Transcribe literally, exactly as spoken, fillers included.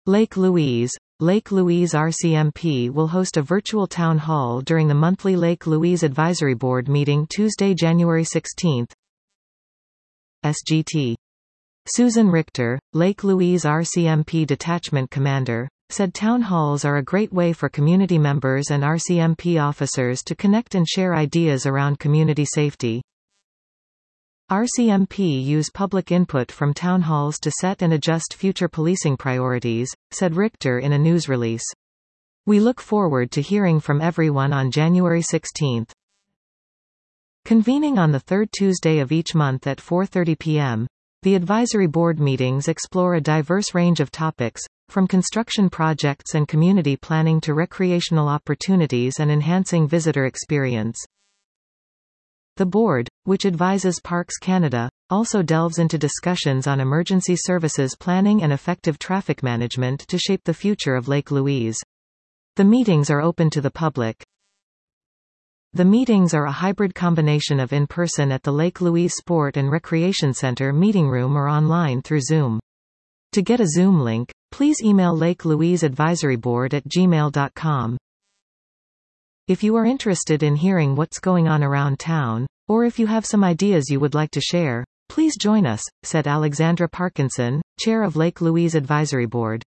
Lake Louise. Lake Louise R C M P will host a virtual town hall during the monthly Lake Louise Advisory Board meeting Tuesday, January sixteenth. S G T. Susan Richter, Lake Louise R C M P Detachment Commander, said town halls are a great way for community members and R C M P officers to connect and share ideas around community safety. R C M P use public input from town halls to set and adjust future policing priorities, said Richter in a news release. We look forward to hearing from everyone on January sixteenth. Convening on the third Tuesday of each month at four thirty p m, the advisory board meetings explore a diverse range of topics, from construction projects and community planning to recreational opportunities and enhancing visitor experience. The board, which advises Parks Canada, also delves into discussions on emergency services planning and effective traffic management to shape the future of Lake Louise. The meetings are open to the public. The meetings are a hybrid combination of in-person at the Lake Louise Sport and Recreation Center meeting room or online through Zoom. To get a Zoom link, please email Lake Louise Advisory Board at gmail dot com. If you are interested in hearing what's going on around town, or if you have some ideas you would like to share, please join us, said Alexandra Parkinson, Chair of Lake Louise Advisory Board.